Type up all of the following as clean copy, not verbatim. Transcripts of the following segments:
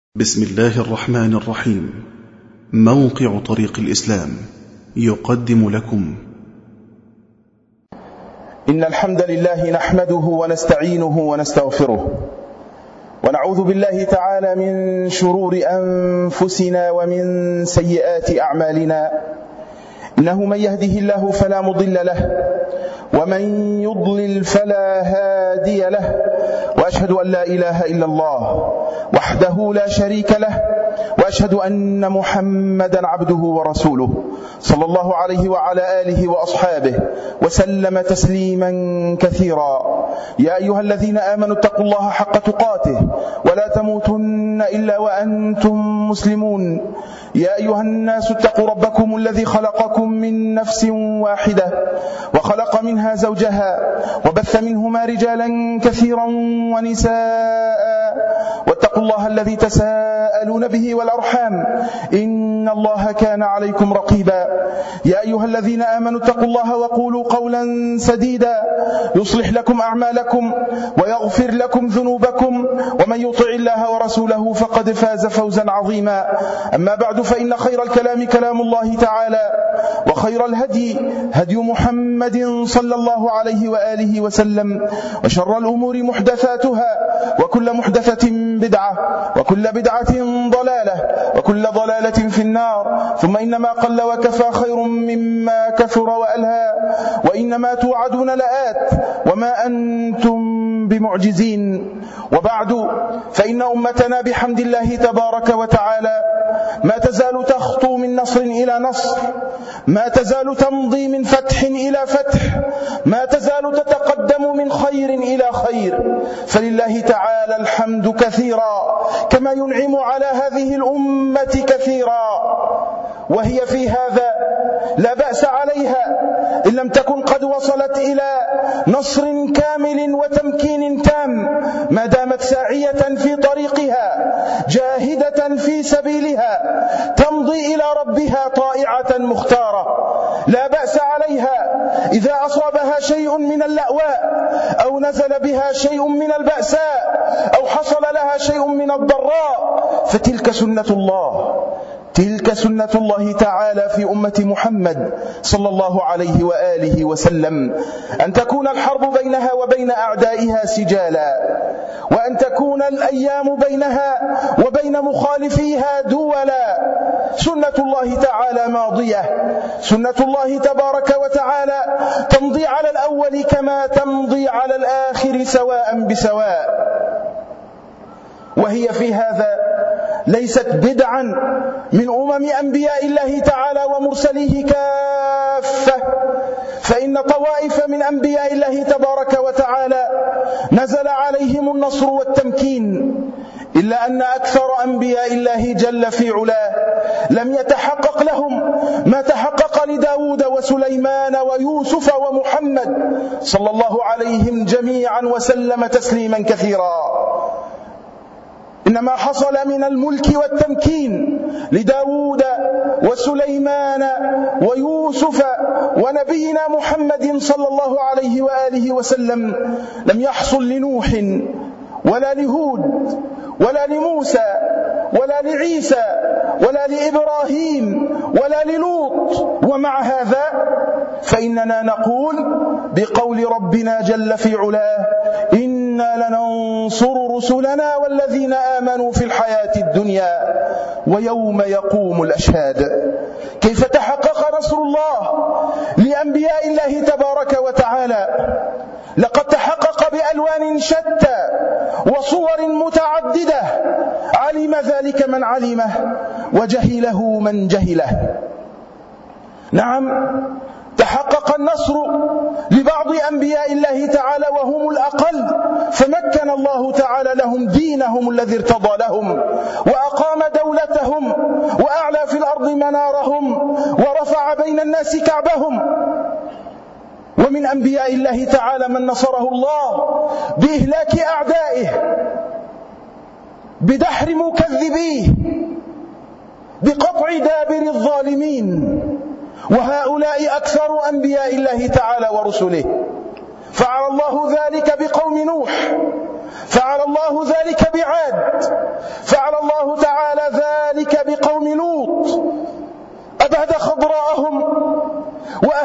بسم الله الرحمن الرحيم. موقع طريق الإسلام يقدم لكم إن الحمد لله نحمده ونستعينه ونستغفره ونعوذ بالله تعالى من شرور أنفسنا ومن سيئات أعمالنا. إنه من يهده الله فلا مضل له ومن يضلل فلا هادي له، وأشهد أن لا إله إلا الله وحده لا شريك له، وأشهد أن محمدا عبده ورسوله صلى الله عليه وعلى آله وأصحابه وسلم تسليما كثيرا. يا أيها الذين آمنوا اتقوا الله حق تقاته ولا تموتن إلا وأنتم مسلمون. يا أيها الناس اتقوا ربكم الذي خلقكم من نفس واحدة وخلق منها زوجها وبث منهما رجالا كثيرا ونساء، واتقوا الله الذي تساءلون به والأرحام إن الله كان عليكم رقيبا. يا أيها الذين آمنوا اتقوا الله وقولوا قولا سديدا يصلح لكم أعمالكم ويغفر لكم ذنوبكم، ومن يطع الله ورسوله فقد فاز فوزا عظيما. أما بعد، فإن خير الكلام كلام الله تعالى، وخير الهدي هدي محمد صلى الله عليه وآله وسلم، وشر الأمور محدثاتها، وكل محدثة بدعة، وكل بدعة ضلالة، وكل ضلالة في النار. ثم إنما قل وكفى خير مما كثر وألهى، وإنما توعدون لآت وما أنتم بمعجزين. وبعد، فإن أمتنا بحمد الله تبارك وتعالى ما تزال تخطو من نصر إلى نصر، ما تزال تمضي من فتح إلى فتح، ما تزال تتقدم من خير إلى خير، فلله تعالى الحمد كثيرا كما ينعم على هذه الأمة كثيرا. وهي في هذا لا بأس عليها إن لم تكن قد وصلت إلى نصر كامل وتمكين تام، ما دامت ساعية في طريقها جاهدة في سبيلها تمضي إلى ربها طائعة مختارة. لا بأس عليها إذا أصابها شيء من اللأواء، أو نزل بها شيء من البأساء، أو حصل لها شيء من الضراء، فتلك سنة الله، تلك سنة الله تعالى في أمة محمد صلى الله عليه وآله وسلم، أن تكون الحرب بينها وبين أعدائها سجالا، وأن تكون الأيام بينها وبين مخالفيها دولا. سنة الله تعالى ماضية، سنة الله تبارك وتعالى تمضي على الأول كما تمضي على الآخر سواء بسواء. وهي في هذا ليست بدعا من أمم أنبياء الله تعالى ومرسليه كافة، فإن طوائف من أنبياء الله تبارك وتعالى نزل عليهم النصر والتمكين، إلا أن أكثر أنبياء الله جل في علاه لم يتحقق لهم ما تحقق لداود وسليمان ويوسف ومحمد صلى الله عليهم جميعا وسلم تسليما كثيرا. إنما حصل من الملك والتمكين لداود وسليمان ويوسف ونبينا محمد صلى الله عليه وآله وسلم لم يحصل لنوح ولا لهود ولا لموسى ولا لعيسى ولا لإبراهيم ولا للوط. ومع هذا فإننا نقول بقول ربنا جل في علاه: إنا لننصر رسلنا والذين آمنوا في الحياة الدنيا ويوم يقوم الأشهاد. كيف تحقق نصر الله لأنبياء الله تبارك وتعالى؟ لقد تحقق بألوان شتى وصور متعددة، علم ذلك من علمه وجهله من جهله. نعم، تحقق النصر لبعض أنبياء الله تعالى وهم الأقل، فمكن الله تعالى لهم دينهم الذي ارتضى لهم، وأقام دولتهم، وأعلى في الأرض منارهم، ورفع بين الناس كعبهم. ومن أنبياء الله تعالى من نصره الله بإهلاك أعدائه، بدحر مكذبيه، بقطع دابر الظالمين. وهؤلاء أكثر أنبياء الله تعالى ورسله. فعل الله ذلك بقوم نوح، فعل الله ذلك بعاد، فعل الله تعالى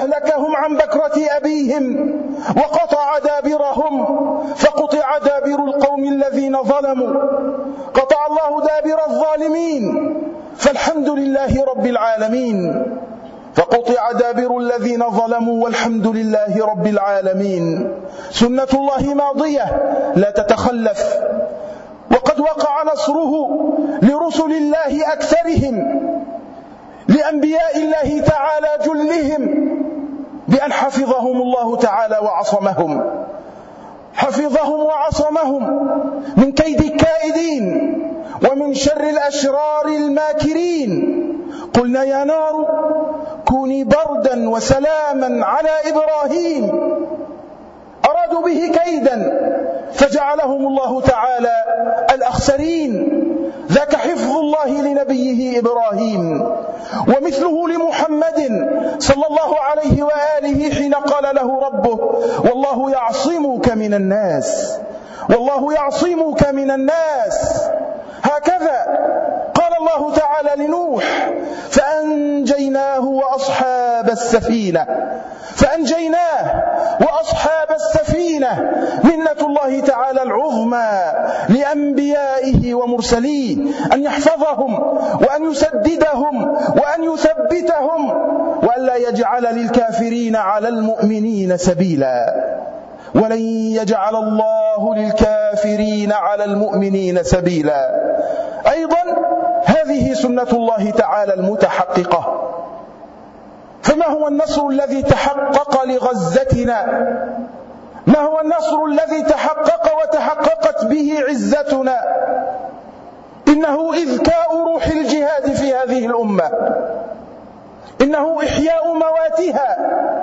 أهلكهم عن بكرة أبيهم وقطع دابرهم، فقطع دابر القوم الذين ظلموا، قطع الله دابر الظالمين، فالحمد لله رب العالمين. فقطع دابر الذين ظلموا والحمد لله رب العالمين. سنة الله ماضية لا تتخلف، وقد وقع نصره لرسل الله أكثرهم، لأنبياء الله تعالى جلهم، بأن حفظهم الله تعالى وعصمهم، حفظهم وعصمهم من كيد الكائدين ومن شر الأشرار الماكرين. قلنا يا نار كوني بردا وسلاما على إبراهيم، أرادوا به كيدا فجعلهم الله تعالى الأخسرين. ذاك حفظ الله لنبيه إبراهيم. ومثله لمحمد صلى الله عليه وآله حين قال له ربه والله يعصمك من الناس، والله يعصمك من الناس. هكذا قال الله تعالى لنوح فأنجيناه وأصحاب السفينة، فأنجيناه وأصحاب السفينة منة الله تعالى العظمى لأنبيائه ومرسليه، أن يحفظهم وأن يسددهم وأن يثبتهم وأن لا يجعل للكافرين على المؤمنين سبيلا. ولن يجعل الله للكافرين على المؤمنين سبيلا. أيضا هذه سنة الله تعالى المتحققة. فما هو النصر الذي تحقق لغزتنا؟ ما هو النصر الذي تحقق وتحققت به عزتنا؟ إنه إذكاء روح الجهاد في هذه الأمة، إنه إحياء مواتها،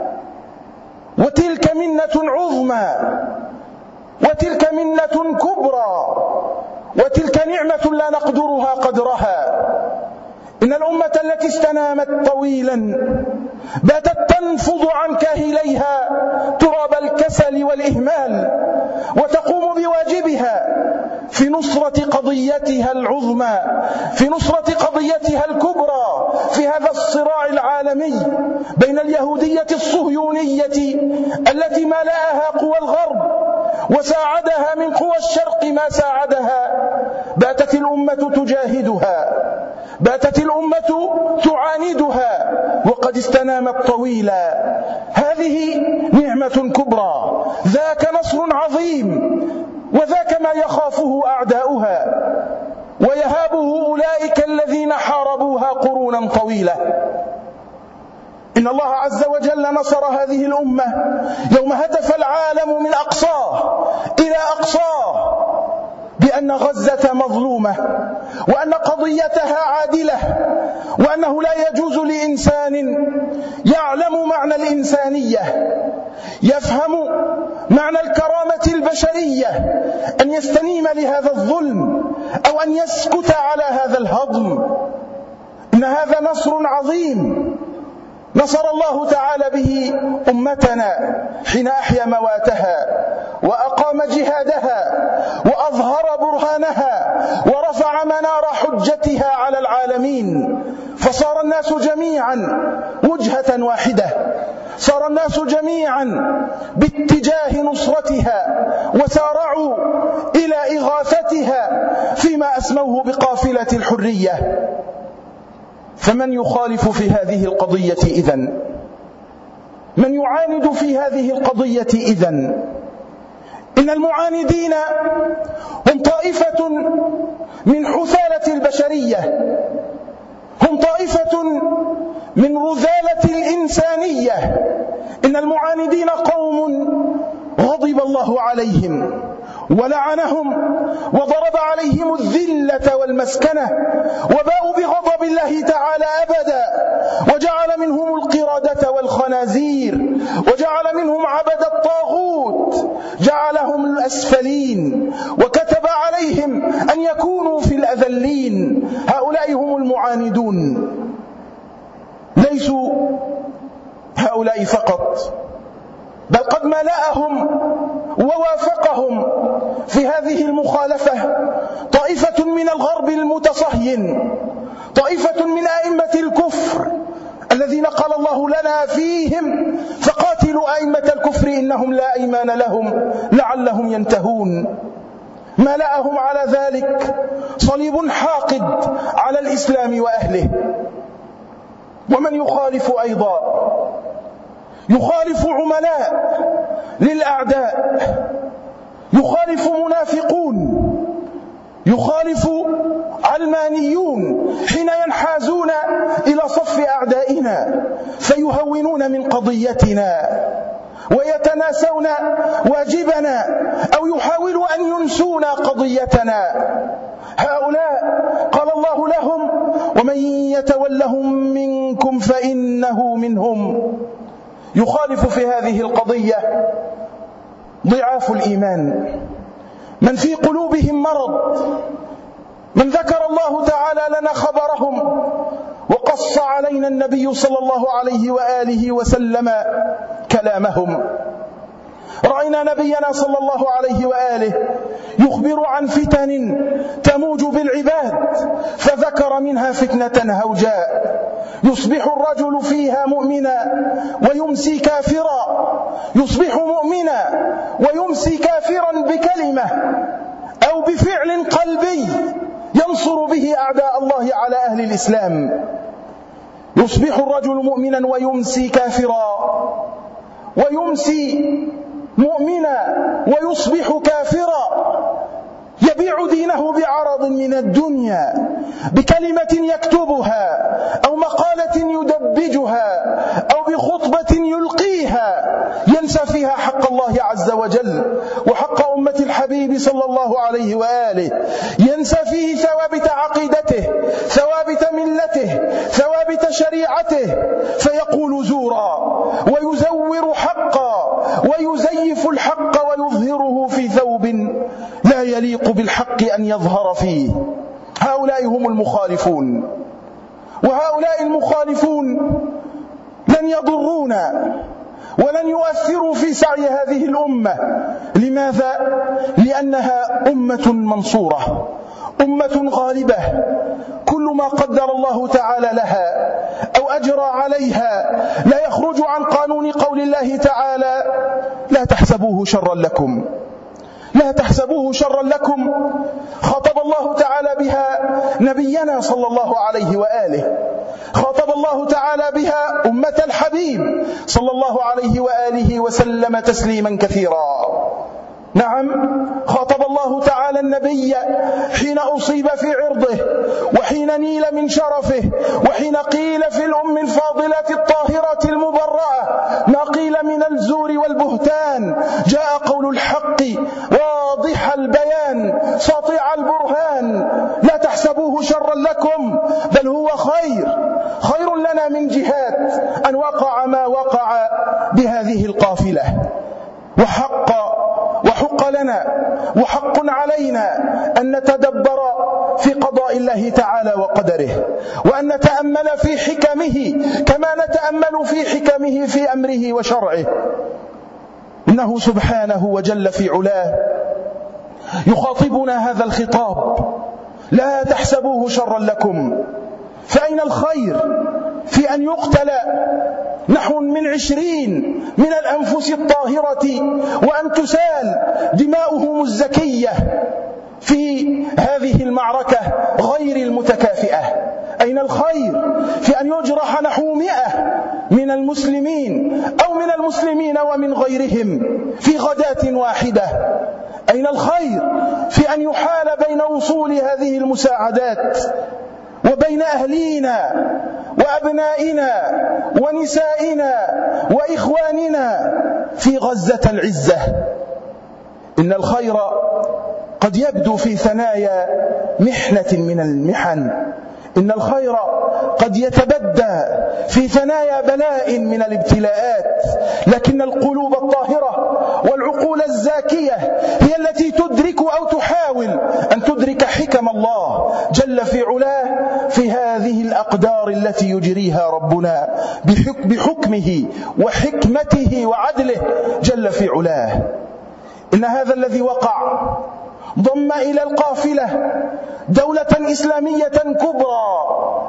وتلك منة عظمى، وتلك منة كبرى، وتلك نعمة لا نقدرها قدرها. إن الأمة التي استنامت طويلا باتت تنفض عن كاهليها تراب الكسل والإهمال، وتقوم بواجبها في نصرة قضيتها العظمى، في نصرة قضيتها الكبرى في هذا الصراع العالمي بين اليهودية الصهيونية التي ملأها قوى الغرب وساعدها من قوى الشرق ما ساعدها. باتت الأمة تجاهدها، باتت الأمة تعاندها وقد استنامت طويلا. هذه نعمة كبرى، ذاك نصر عظيم، وذاك ما يخافه أعداؤها ويهابه أولئك الذين حاربوها قرونا طويلة. إن الله عز وجل نصر هذه الأمة يوم هتف العالم من أقصاه إلى أقصاه بأن غزة مظلومة، وأن قضيتها عادلة، وأنه لا يجوز لإنسان يعلم معنى الإنسانية، يفهم معنى الكرامة البشرية، أن يستنيم لهذا الظلم أو أن يسكت على هذا الهضم. إن هذا نصر عظيم نصر الله تعالى به أمتنا حين أحيا مواتها وأقام جهادها وأظهر برهانها ورفع منار حجتها على العالمين، فصار الناس جميعا وجهة واحدة، صار الناس جميعا باتجاه نصرتها وسارعوا إلى إغاثتها فيما أسموه بقافلة الحرية. فمن يخالف في هذه القضية إذن؟ من يعاند في هذه القضية إذن؟ إن المعاندين هم طائفة من حثالة البشرية، هم طائفة من رذالة الإنسانية. إن المعاندين قوم غضب الله عليهم ولعنهم وضرب عليهم الذلة والمسكنة، وباءوا بغضب الله تعالى أبدا، وجعل منهم القردة والخنازير، وجعل منهم عبد الطاغوت، جعلهم الأسفلين، وكتب عليهم أن يكونوا في الأذلين. هؤلاء هم المعاندون. ليسوا هؤلاء فقط، بل قد ملأهم ووافقهم في هذه المخالفة طائفة من الغرب المتصهين، طائفة من أئمة الكفر الذين قال الله لا لنا فيهم فقاتلوا أئمة الكفر إنهم لا أيمان لهم لعلهم ينتهون. ملأهم على ذلك صليب حاقد على الإسلام وأهله. ومن يخالف أيضا يخالف عملاء للأعداء، يخالف منافقون، يخالف علمانيون حين ينحازون إلى صف أعدائنا فيهونون من قضيتنا ويتناسون واجبنا أو يحاولوا أن ينسونا قضيتنا. هؤلاء قال الله لهم: ومن يتولهم منكم فإنه منهم. يخالف في هذه القضية ضعاف الإيمان، من في قلوبهم مرض، من ذكر الله تعالى لنا خبرهم وقص علينا النبي صلى الله عليه وآله وسلم كلامهم. رأينا نبينا صلى الله عليه وآله يخبر عن فتن تموج بالعباد، فذكر منها فتنة هوجاء يصبح الرجل فيها مؤمنا ويمسي كافرا، يصبح مؤمنا ويمسي كافرا بكلمة أو بفعل قلبي ينصر به أعداء الله على أهل الإسلام. يصبح الرجل مؤمنا ويمسي كافرا، ويمسي مؤمنا ويصبح كافرا، يبيع دينه بعرض من الدنيا، بكلمة يكتبها أو مقالة يدبجها أو بخطبة يلقيها ينسى فيها حق الله عز وجل وحق أمة الحبيب صلى الله عليه وآله، ينسى فيه ثوابت عقيدته، ثوابت ملته، ثوابت شريعته، فيقول زورا ويزور حقا ويزيف الحق ويظهره في ثوب لا يليق بالحق أن يظهر فيه. هؤلاء هم المخالفون، وهؤلاء المخالفون لن يضرونا ولن يؤثروا في سعي هذه الأمة. لماذا؟ لأنها أمة منصورة، أمة غالبة، كل ما قدر الله تعالى لها أو أجرى عليها لا يخرج عن قانون قول الله تعالى: لا تحسبوه شرا لكم، لا تحسبوه شرا لكم. خاطب الله تعالى بها نبينا صلى الله عليه وآله، خاطب الله تعالى بها أمة الحبيب صلى الله عليه وآله وسلم تسليما كثيرا. نعم، خاطب الله تعالى النبي حين أصيب في عرضه وحين نيل من شرفه، وحين قيل في الأم الفاضلة الطاهرة المبرأة ما قيل من الزور والبهتان، جاء قول الحق واضح البيان ساطع البرهان. لا تحسبوه شرا لكم بل هو خير لنا من جهات أن وقع ما وقع بهذه القافلة. وحق لنا وحق علينا أن نتدبر في قضاء الله تعالى وقدره، وأن نتأمل في حكمه كما نتأمل في حكمه في أمره وشرعه. إنه سبحانه وجل في علاه يخاطبنا هذا الخطاب: لا تحسبوه شرا لكم. فأين الخير في أن يقتل نحو من 20 من الأنفس الطاهرة وأن تسال دماؤهم الزكية في هذه المعركة غير المتكافئة؟ أين الخير في أن يجرح نحو 100 من المسلمين أو من المسلمين ومن غيرهم في غداة واحدة؟ أين الخير في أن يحال بين وصول هذه المساعدات وبين أهلينا وأبنائنا ونسائنا وإخواننا في غزة العزة؟ إن الخير قد يبدو في ثنايا محنة من المحن، إن الخير قد يتبدى في ثنايا بلاء من الابتلاءات، لكن القلوب الطاهرة والعقول الزاكية هي التي تدرك أو تحاول أن تدرك حكم الله جل في علاه في هذه الأقدار التي يجريها ربنا بحكمه وحكمته وعدله جل في علاه. إن هذا الذي وقع ضم إلى القافلة دولة إسلامية كبرى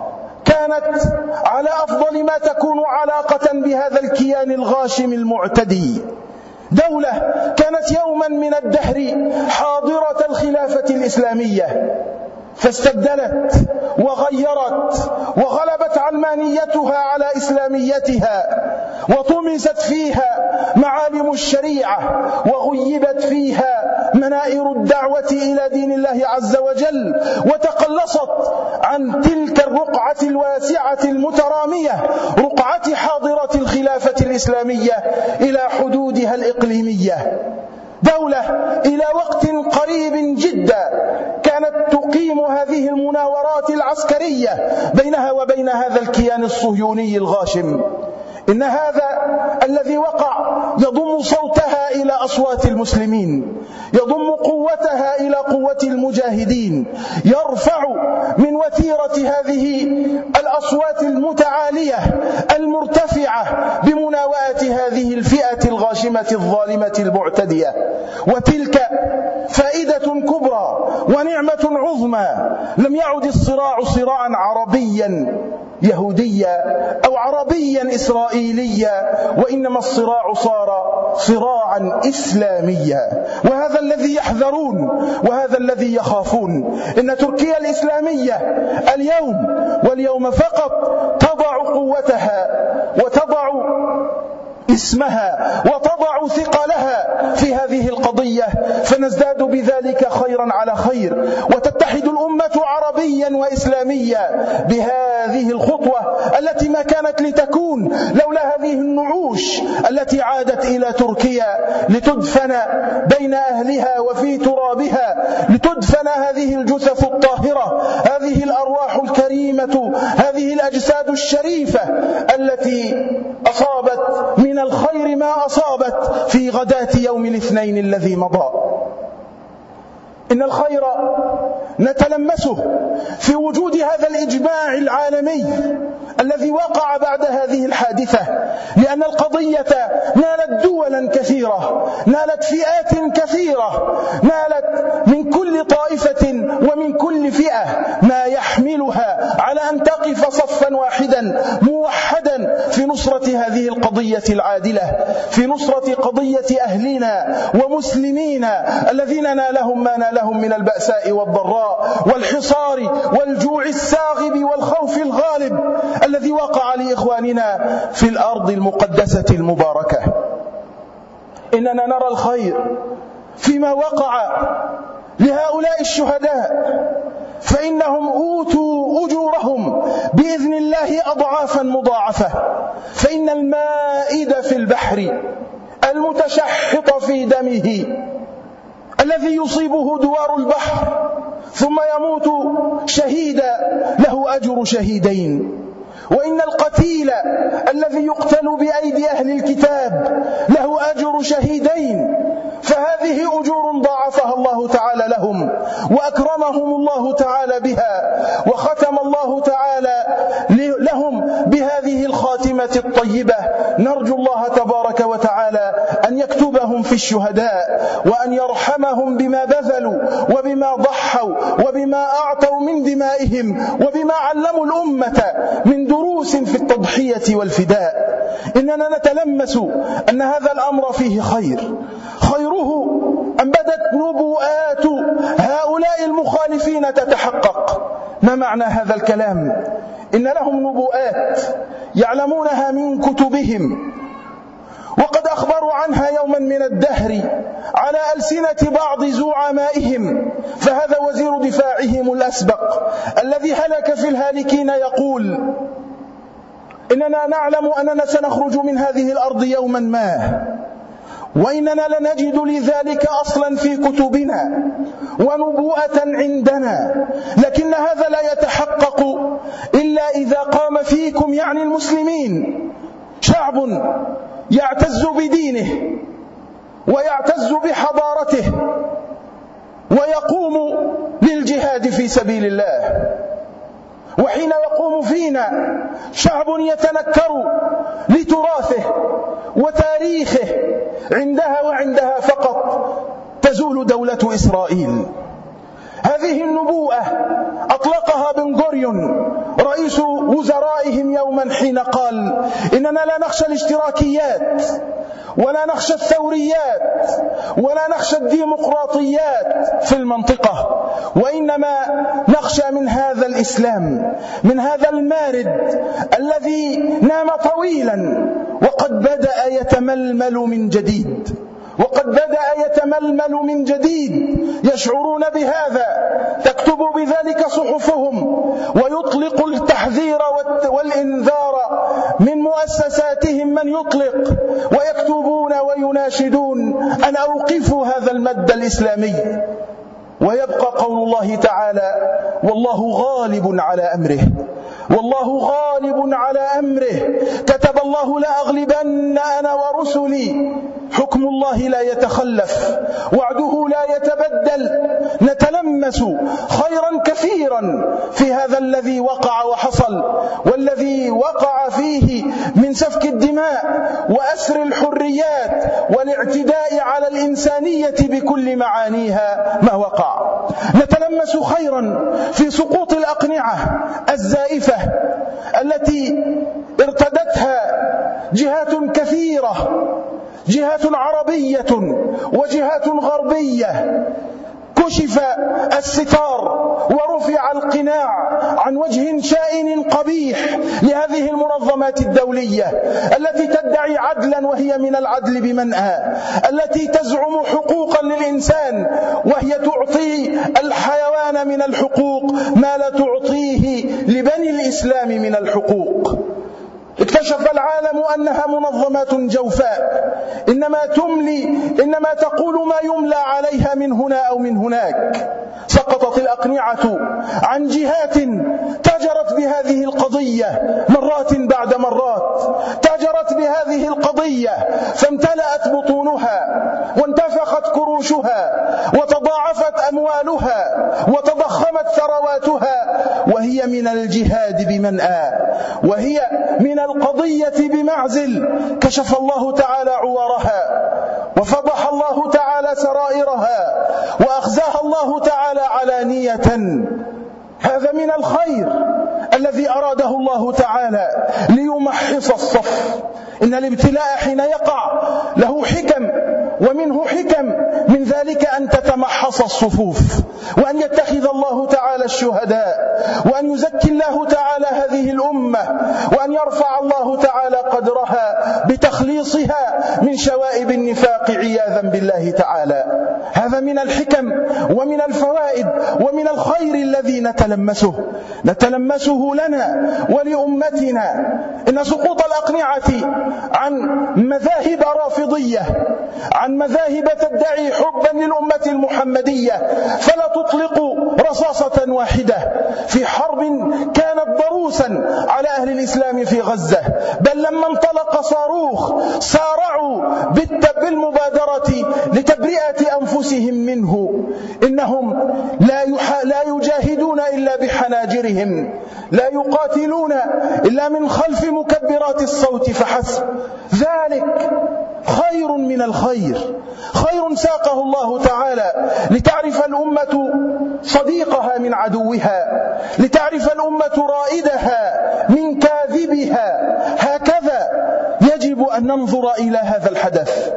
كانت على أفضل ما تكون علاقة بهذا الكيان الغاشم المعتدي، دولة كانت يوما من الدهر حاضرة الخلافة الإسلامية، فاستبدلت وغيرت وغلبت علمانيتها على إسلاميتها، وطمست فيها معالم الشريعة، وغيبت فيها منائر الدعوة إلى دين الله عز وجل، وتقلصت عن تلك الرقعة الواسعة المترامية، رقعة حاضرة الخلافة الإسلامية، إلى حدودها الإقليمية. دولة إلى وقت قريب جدا كانت تقيم هذه المناورات العسكرية بينها وبين هذا الكيان الصهيوني الغاشم. إن هذا الذي وقع يضم صوتها إلى أصوات المسلمين، يضم قوتها إلى قوة المجاهدين، يرفع من وتيرة هذه الأصوات المتعالية المرتفعة بمناوئة هذه الفئة الغاشمة الظالمة المعتدية. وتلك فائدة كبرى ونعمة عظمى. لم يعد الصراع صراعا عربيا يهوديا أو عربيا إسرائيليا، وإنما الصراع صار صراعا إسلاميا، وهذا الذي يحذرون وهذا الذي يخافون. إن تركيا الإسلامية اليوم واليوم فقط تضع قوتها وتضع اسمها وتضع ثقلها في هذه القضية، فنزداد بذلك خيرا على خير، وتتحد الأمة عربيا وإسلاميا بهذه الخطوة التي ما كانت لتكون لولا هذه النعوش التي عادت إلى تركيا لتدفن بين أهلها وفي ترابها، لتدفن هذه الجثث الطاهرة، هذه الأرواح الكريمة، هذه الأجساد الشريفة التي أصابت من الخير ما أصابت في غداة يوم الاثنين الذي مضى. إن الخير نتلمسه في وجود هذا الإجماع العالمي الذي وقع بعد هذه الحادثة، لأن القضية نالت دولا كثيرة، نالت فئات كثيرة، نالت من كل طائفة ومن كل فئة ما يحملها على أن تقف صفا واحدا موحدا في نصرة هذه القضية العادلة، في نصرة قضية أهلنا ومسلمينا الذين نالهم ما نالهم من البأساء والضراء والحصار والجوع الساغب والخوف الغالب الذي وقع لإخواننا في الأرض المقدسة المباركة. إننا نرى الخير فيما وقع لهؤلاء الشهداء، فإنهم أوتوا أجورهم بإذن الله أضعافا مضاعفة. فإن المائد في البحر المتشحط في دمه الذي يصيبه دوار البحر ثم يموت شهيدا له أجر شهيدين، وإن القتيل الذي يقتل بأيدي أهل الكتاب له أجر شهيدين. فهذه أجور ضاعفها الله تعالى لهم وأكرمهم الله تعالى بها، وختم الله تعالى لهم بهذه الخاتمة الطيبة. نرجو الله تبارك وتعالى أن يكتبهم في الشهداء، وأن يرحمهم بما بذلوا وبما ضحوا وبما أعطوا من دمائهم وبما علموا الأمة من دروس في التضحية والفداء. إننا نتلمس أن هذا الأمر فيه خير، خيره أن بدت نبوءات هؤلاء المخالفين تتحقق. ما معنى هذا الكلام؟ إن لهم نبوءات يعلمونها من كتبهم، وقد أخبروا عنها يوما من الدهر على ألسنة بعض زعمائهم. فهذا وزير دفاعهم الأسبق الذي هلك في الهالكين يقول: إننا نعلم أننا سنخرج من هذه الأرض يوما ما، وإننا لنجد لذلك أصلا في كتبنا ونبوءة عندنا، لكن هذا لا يتحقق إلا إذا قام فيكم، يعني المسلمين، شعب يعتز بدينه ويعتز بحضارته ويقوم للجهاد في سبيل الله. وحين يقوم فينا شعب يتنكر لتراثه وتاريخه، عندها فقط تزول دولة إسرائيل. هذه النبوءة أطلقها بن غوريون رئيس وزرائهم يوما حين قال: إننا لا نخشى الاشتراكيات ولا نخشى الثوريات ولا نخشى الديمقراطيات في المنطقة، وإنما نخشى من هذا الإسلام، من هذا المارد الذي نام طويلا وقد بدأ يتململ من جديد، يشعرون بهذا، تكتب بذلك صحفهم، ويطلق التحذير والإنذار من مؤسساتهم من يطلق، ويكتبون ويناشدون أن أوقفوا هذا المد الإسلامي. ويبقى قول الله تعالى: والله غالب على أمره، كتب الله لأغلبن أنا ورسلي. حكم الله لا يتخلف، وعده لا يتبدل. نتلمس خيرا كثيرا في هذا الذي وقع وحصل، والذي وقع فيه من سفك الدماء وأسر الحريات والاعتداء على الإنسانية بكل معانيها ما وقع. نتلمس خيرا في سقوط الأقنعة الزائفة التي ارتدتها جهات كثيرة، جهات عربية وجهات غربية. كشف الستار ورفع القناع عن وجه شائن قبيح لهذه المنظمات الدولية التي تدعي عدلا وهي من العدل بمنأى، التي تزعم حقوقا للإنسان وهي تعطي الحيوان من الحقوق ما لا تعطيه لبني الإسلام من الحقوق. اكتشف العالم أنها منظمات جوفاء، إنما تقول ما يملى عليها من هنا أو من هناك. سقطت الأقنعة عن جهات تاجرت بهذه القضية مرات بعد مرات، تاجرت بهذه القضية فامتلأت بطونها وانتفخت كروشها وتضاعفت أموالها وتضخمت ثرواتها، وهي من الجهاد بمنأى، وهي من القضية بمعزل. كشف الله تعالى عورها وفضح الله تعالى سرائرها وأخزاها الله تعالى علانية. هذا من الخير الذي أراده الله تعالى ليمحص الصف. إن الابتلاء حين يقع له حكم، ومنه حكم من ذلك أن تتمحص الصفوف، وأن يتخذ الله تعالى الشهداء، وأن يزكي الله تعالى هذه الأمة، وأن يرفع الله تعالى قدرها بتخليصها من شوائب النفاق عياذا بالله تعالى. هذا من الحكم ومن الفوائد ومن الخير الذي نتلمسه لنا ولأمتنا. إن سقوط الأقنعة عن مذاهب رافضية، عن مذاهب تدعي حبا للأمة المحمدية، فلا تطلق رصاصة واحدة في حرب كانت ضروسا على أهل الإسلام في غزة، بل لما انطلق صاروخ سارعوا بالمبادرة لتبرئة أنفسهم منه. إنهم لا يجاهدون إلا بحناجرهم، لا يقاتلون إلا من خلف مكبرات الصوت فحسب. ذلك خير من الخير، خير ساقه الله تعالى لتعرف الأمة صديقها من عدوها، لتعرف الأمة رائدها من كاذبها. هكذا يجب أن ننظر إلى هذا الحدث.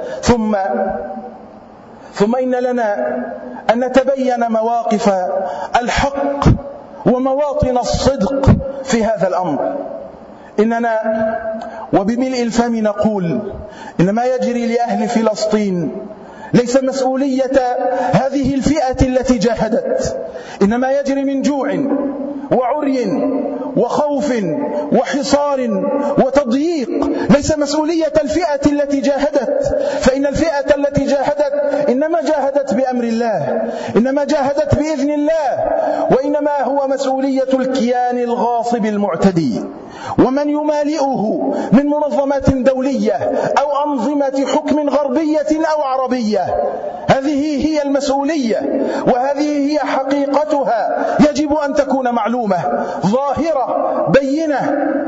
ثم إن لنا أن نتبين مواقف الحق ومواطن الصدق في هذا الأمر. إننا وبملء الفم نقول إن ما يجري لأهل فلسطين ليس مسؤولية هذه الفئة التي جاهدت، إنما يجري من جوع وعري وخوف وحصار وتضييق، ليس مسؤولية الفئة التي جاهدت. فإن الفئة التي جاهدت إنما جاهدت بأمر الله، إنما جاهدت بإذن الله، وإنما هو مسؤولية الكيان الغاصب المعتدي ومن يمالئه من منظمات دولية أو أنظمة حكم غربية أو عربية. هذه هي المسؤولية، وهذه هي حقيقتها، يجب أن تكون معلومة ظاهرة بينة.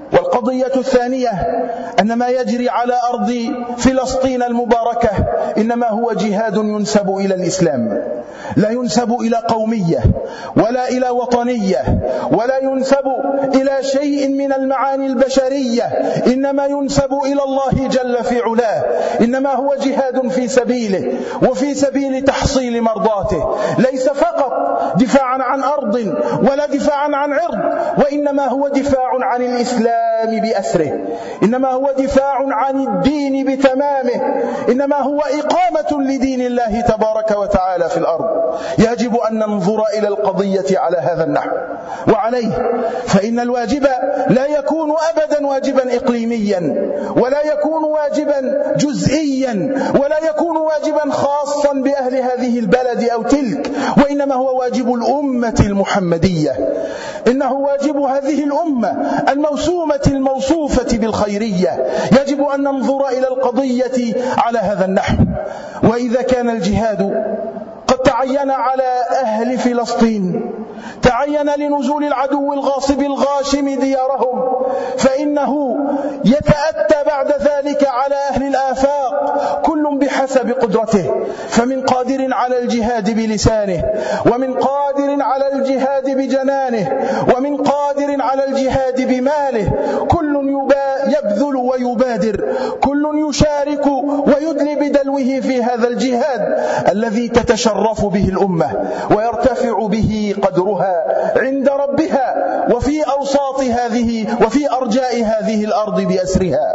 والقضية الثانية أن ما يجري على أرض فلسطين المباركة إنما هو جهاد ينسب إلى الإسلام، لا ينسب إلى قومية ولا إلى وطنية ولا ينسب إلى شيء من المعاني البشرية، إنما ينسب إلى الله جل في علاه. إنما هو جهاد في سبيله وفي سبيل تحصيل مرضاته، ليس فقط دفاعا عن أرض ولا دفاعا عن عرض، وإنما هو دفاع عن الإسلام بأسره، إنما هو دفاع عن الدين بتمامه، إنما هو إقامة لدين الله تبارك وتعالى في الأرض. يجب أن ننظر إلى القضية على هذا النحو، وعليه فإن الواجب لا يكون أبدا واجبا إقليميا، ولا يكون واجبا جزئيا، ولا يكون واجبا خاصا بأهل هذه البلد أو تلك، وإنما هو واجب الأمة المحمدية. إنه واجب هذه الأمة الموسومة الموصوفة بالخيرية. يجب أن ننظر إلى القضية على هذا النحو. وإذا كان الجهاد قد تعين على أهل فلسطين، تعين لنزول العدو الغاصب الغاشم ديارهم، فإنه يتأتى بعد ذلك على أهل الآفاق كل بحسب قدرته، فمن قادر على الجهاد بلسانه، ومن قادر على الجهاد بجنانه، ومن قادر على الجهاد بماله، كل يبذل ويبادر، كل يشارك ويدلي بدلوه في هذا الجهاد الذي تتشرف به الأمة ويرتفع به قدرها عند ربها وفي أوساط هذه وفي أرجاء هذه الأرض بأسرها.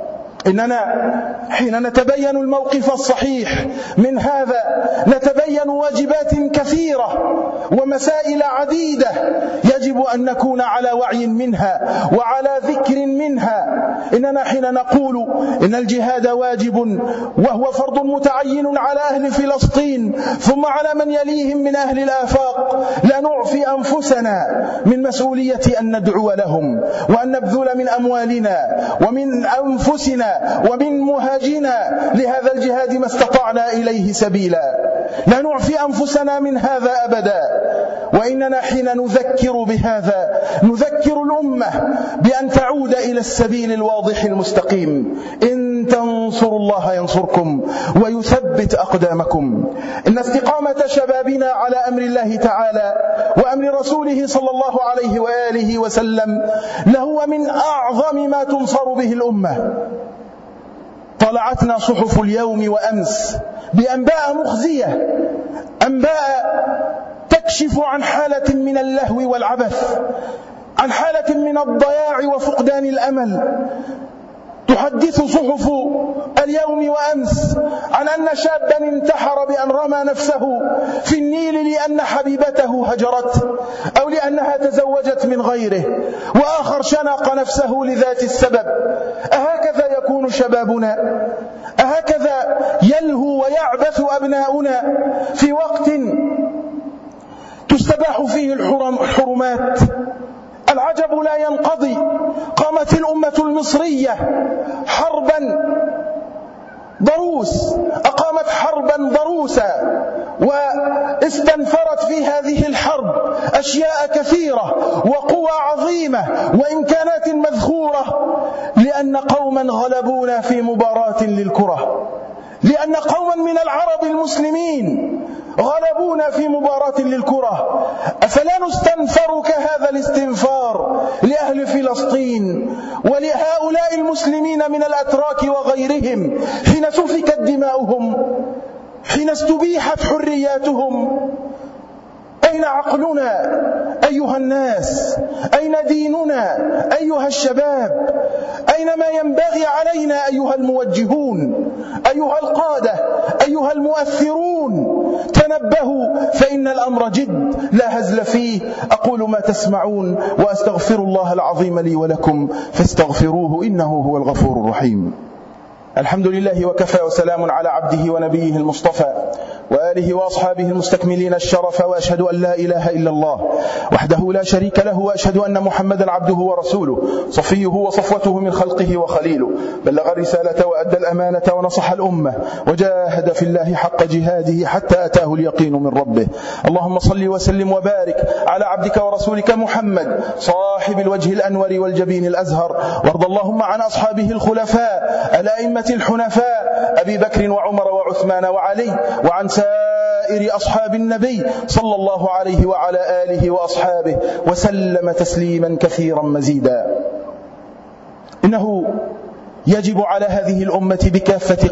إننا حين نتبين الموقف الصحيح من هذا نتبين واجبات كثيرة ومسائل عديدة يجب أن نكون على وعي منها وعلى ذكر منها. إننا حين نقول إن الجهاد واجب وهو فرض متعين على أهل فلسطين ثم على من يليهم من أهل الآفاق، لا نعفي أنفسنا من مسؤولية أن ندعو لهم وأن نبذل من أموالنا ومن أنفسنا ومن مهاجنا لهذا الجهاد ما استطعنا إليه سبيلا. لا نعفي أنفسنا من هذا أبدا. وإننا حين نذكر بهذا نذكر الأمة بأن تعود إلى السبيل الواضح المستقيم. إن تنصروا الله ينصركم ويثبت أقدامكم. إن استقامة شبابنا على أمر الله تعالى وأمر رسوله صلى الله عليه وآله وسلم لهو من أعظم ما تنصر به الأمة. طلعتنا صحف اليوم وأمس بأنباء مخزية، أنباء تكشف عن حالة من اللهو والعبث، عن حالة من الضياع وفقدان الأمل. تحدث صحف اليوم وأمس عن أن شابا انتحر بأن رمى نفسه في النيل لأن حبيبته هجرته أو لأنها تزوجت من غيره، وآخر شنق نفسه لذات السبب. أهكذا يكون شبابنا؟ أهكذا يلهو ويعبث أبناؤنا في وقت تستباح فيه الحرمات؟ العجب لا ينقضي. قامت الأمة المصرية حربا ضروس، أقامت حربا ضروسا، واستنفرت في هذه الحرب أشياء كثيرة وقوى عظيمة وإمكانات مذخورة، لأن قوما غلبونا في مباراة للكرة، لأن قوما من العرب المسلمين غلبونا في مباراة للكرة. أفلا نستنفر كهذا الاستنفار لأهل فلسطين ولهؤلاء المسلمين من الأتراك وغيرهم حين سفكت دماؤهم، حين استبيحت حرياتهم؟ أين عقلنا أيها الناس؟ أين ديننا أيها الشباب؟ أين ما ينبغي علينا أيها الموجهون، أيها القادة، أيها المؤثرون؟ تنبهوا فإن الأمر جد لا هزل فيه. أقول ما تسمعون وأستغفر الله العظيم لي ولكم فاستغفروه إنه هو الغفور الرحيم. الحمد لله وكفى وسلام على عبده ونبيه المصطفى وآله وأصحابه المستكملين الشرف، وأشهد أن لا إله إلا الله وحده لا شريك له، وأشهد أن محمدا عبده ورسوله صفيه وصفوته من خلقه وخليله، بلغ الرسالة وأدى الأمانة ونصح الأمة وجاهد في الله حق جهاده حتى أتاه اليقين من ربه. اللهم صل وسلم وبارك على عبدك ورسولك محمد صاحب الوجه الأنور والجبين الأزهر، وارض اللهم عن أصحابه الخلفاء الأئمة الحنفاء أبي بكر وعمر وعثمان وعلي، وعن سائر أصحاب النبي صلى الله عليه وعلى آله وأصحابه وسلم تسليما كثيرا مزيدا. إنه يجب على هذه الأمة بكافة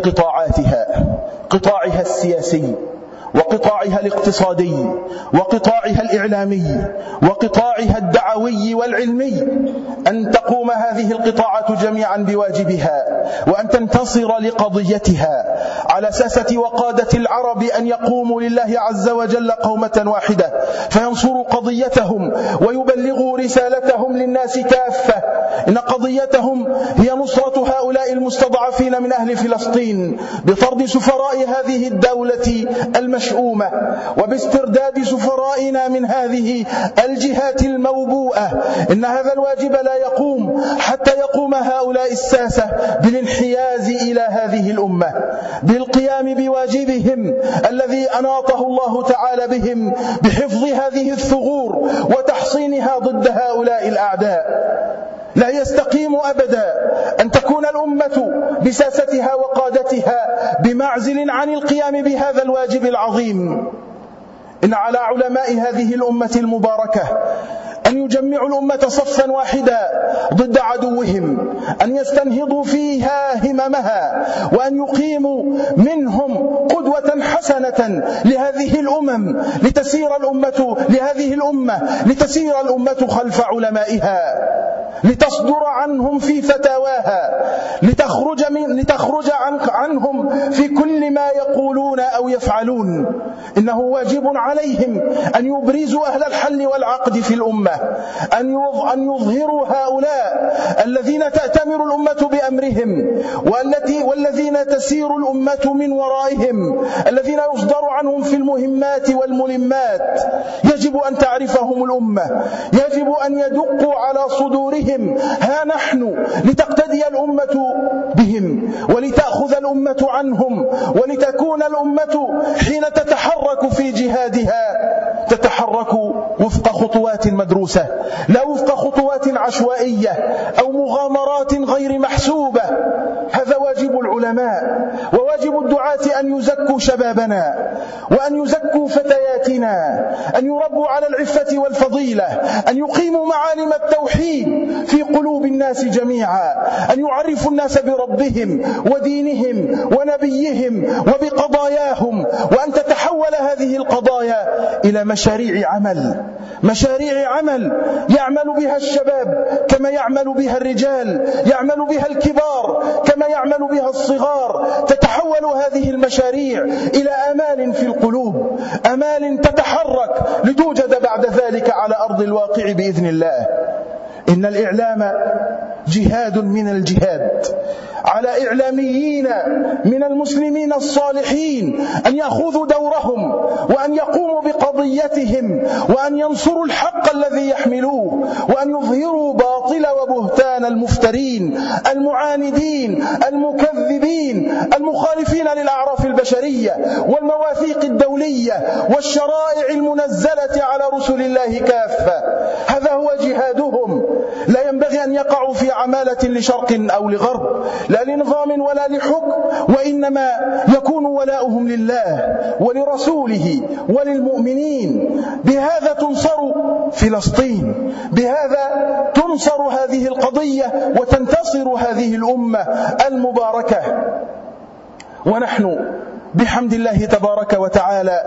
قطاعها السياسي، وقطاعها الاقتصادي، وقطاعها الإعلامي، وقطاعها الدعوي والعلمي، أن تقوم هذه القطاعات جميعا بواجبها، وأن تنتصر لقضيتها على ساسة وقادة العرب، أن يقوموا لله عز وجل قومة واحدة فينصروا قضيتهم ويبلغوا رسالتهم للناس كافة. إن قضيتهم هي نصرة هؤلاء المستضعفين من أهل فلسطين بطرد سفراء هذه الدولة المشؤومة، وباسترداد سفرائنا من هذه الجهات الموبوءة. إن هذا الواجب لا يقوم حتى يقوم هؤلاء الساسة بالانحياز إلى هذه الأمة، بالقيام بواجبهم الذي أناطه الله تعالى بهم بحفظ هذه الثغور وتحصينها ضد هؤلاء الأعداء. لا يستقيم أبدا أن تكون الأمة بساستها وقادتها بمعزل عن القيام بهذا الواجب العظيم. إن على علماء هذه الأمة المباركة أن يجمعوا الأمة صفا واحدا ضد عدوهم، أن يستنهضوا فيها هممها، وأن يقيموا منهم قدوة حسنة لهذه الأمم لتسير الأمة خلف علمائها، لتصدر عنهم في فتاواها، لتخرج عنهم في كل ما يقولون أو يفعلون. إنه واجب عليهم أن يبرزوا أهل الحل والعقد في الأمة، أن يظهروا هؤلاء الذين تأتمر الأمة بأمرهم، والذين تسير الأمة من ورائهم، الذين يصدر عنهم في المهمات والملمات. يجب أن تعرفهم الأمة، يجب أن يدقوا على صدورهم ها نحن، لتقتدي الأمة بهم ولتأخذ الأمة عنهم، ولتكون الأمة حين تتحرك في جهادها تتحرك وفق خطوات مدروسة، لا وفق خطوات عشوائية أو مغامرات غير محسوبة. هذا واجب العلماء، وواجب الدعاة أن يزكوا شبابنا، وأن يزكوا فتياتنا، أن يربوا على العفة والفضيلة، أن يقيموا معالم التوحيد في قلوب الناس جميعا، أن يعرفوا الناس بربهم ودينهم ونبيهم وبقضاياهم، وأن تتحول هذه القضايا إلى مشاريع عمل يعمل بها الشباب كما يعمل بها الرجال، يعمل بها الكبار كما يعمل بها الصغار. تتحول هذه المشاريع إلى آمال في القلوب، آمال تتحرك لتوجد بعد ذلك على أرض الواقع بإذن الله. إن الإعلام جهاد من الجهاد، على إعلاميين من المسلمين الصالحين أن يأخذوا دورهم، وأن يقوموا بقضيتهم، وأن ينصروا الحق الذي يحملوه، وأن يظهروا باطل وبهتان المفترين المعاندين المكذبين المخالفين للأعراف البشرية والمواثيق الدولية والشرائع المنزلة على رسل الله كافة. هذا هو جهادهم. لا ينبغي أن يقعوا في عمالة لشرق أو لغرب، لا لنظام ولا لحكم، وإنما يكون ولاؤهم لله ولرسوله وللمؤمنين. بهذا تنصر فلسطين، بهذا تنصر هذه القضية وتنتصر هذه الأمة المباركة. ونحن بحمد الله تبارك وتعالى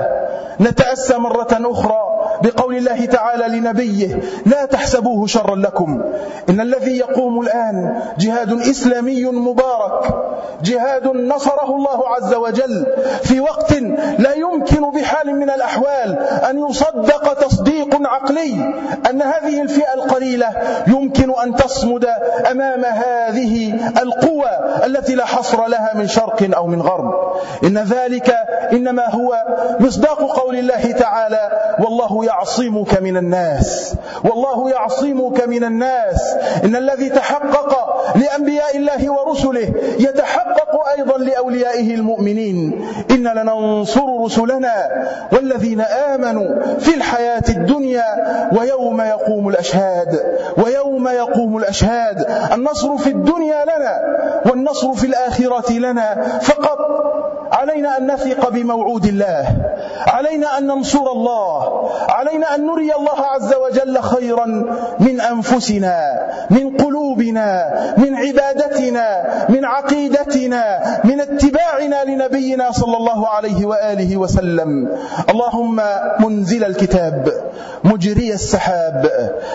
نتأسى مرة أخرى بقول الله تعالى لنبيه: لا تحسبوه شرا لكم، إن الذي يقوم الآن جهاد إسلامي مبارك، جهاد نصره الله عز وجل في وقت لا يمكن بحال من الأحوال أن يصدق تصديق عقلي أن هذه الفئة القليلة يمكن أن تصمد أمام هذه القوى التي لا حصر لها من شرق أو من غرب. إن ذلك إنما هو مصداق قول الله تعالى: والله يعصمك من الناس، والله يعصمك من الناس. إن الذي تحقق لأنبياء الله ورسله يتحقق أيضا لأوليائه المؤمنين. إن لننصر رسلنا والذين آمنوا في الحياة الدنيا ويوم يقوم الأشهاد، ويوم يقوم الأشهاد. النصر في الدنيا لنا والنصر في الآخرة لنا، فقط علينا أن نثق بموعود الله، علينا أن ننصر الله، علينا أن نري الله عز وجل خيرا من أنفسنا، من قلوبنا، من عبادتنا، من عقيدتنا، من اتباعنا لنبينا صلى الله عليه وآله وسلم. اللهم منزل الكتاب، مجري السحاب،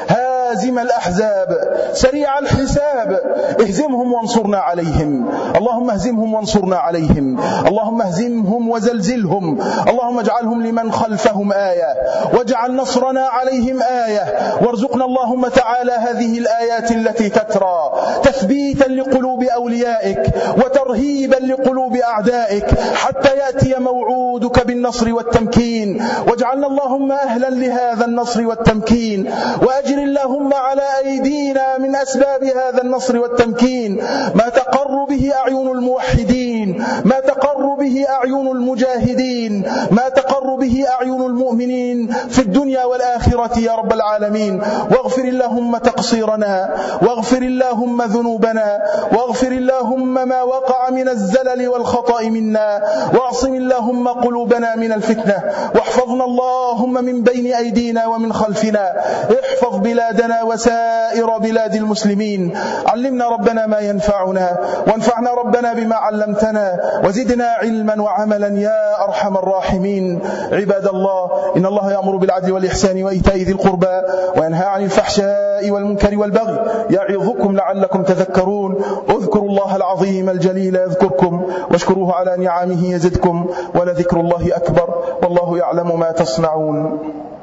هازم الأحزاب، سريع الحساب، اهزمهم وانصرنا عليهم. اللهم اهزمهم وانصرنا عليهم. اللهم اهزمهم وزلزلهم. اللهم اجعلهم لمن خلفهم آية، واجعل نصرنا عليهم آية، وارزقنا اللهم تعالى هذه الآيات التي تترى تثبيتا لقلوب أوليائك وترهيبا لقلوب أعدائك حتى يأتي موعودك بالنصر والتمكين. واجعلنا اللهم أهلا لهذا النصر والتمكين، وأجر اللهم على أيدينا من أسباب هذا النصر والتمكين ما تقر به أعين الموحدين، ما تقر به أعين المجاهدين، ما تقر به أعين المؤمنين في الدنيا والآخرة يا رب العالمين. واغفر اللهم تقصيرنا، واغفر اللهم ذنوبنا، واغفر اللهم ما وقع من الزلل والخطأ منا، واعصم اللهم قلوبنا من الفتنة، واحفظنا اللهم من بين أيدينا ومن خلفنا. احفظ بلادنا وسائر بلاد المسلمين. علمنا ربنا ما ينفعنا، وانفعنا ربنا بما علمتنا، وزدنا علما وعملا يا أرحم الراحمين. عباد الله، إن الله يأمر بالعدل والإحسان وإيتاء ذي القربى وينهى عن الفحشاء والمنكر والبغي يعظكم لعلكم تذكرون. اذكروا الله العظيم الجليل يذكركم، واشكروه على نعمه يزدكم، ولذكر الله أكبر، والله يعلم ما تصنعون.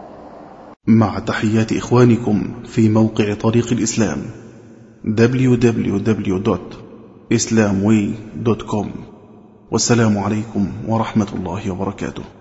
مع تحيات إخوانكم في موقع طريق الإسلام www.islamway.com. والسلام عليكم ورحمة الله وبركاته.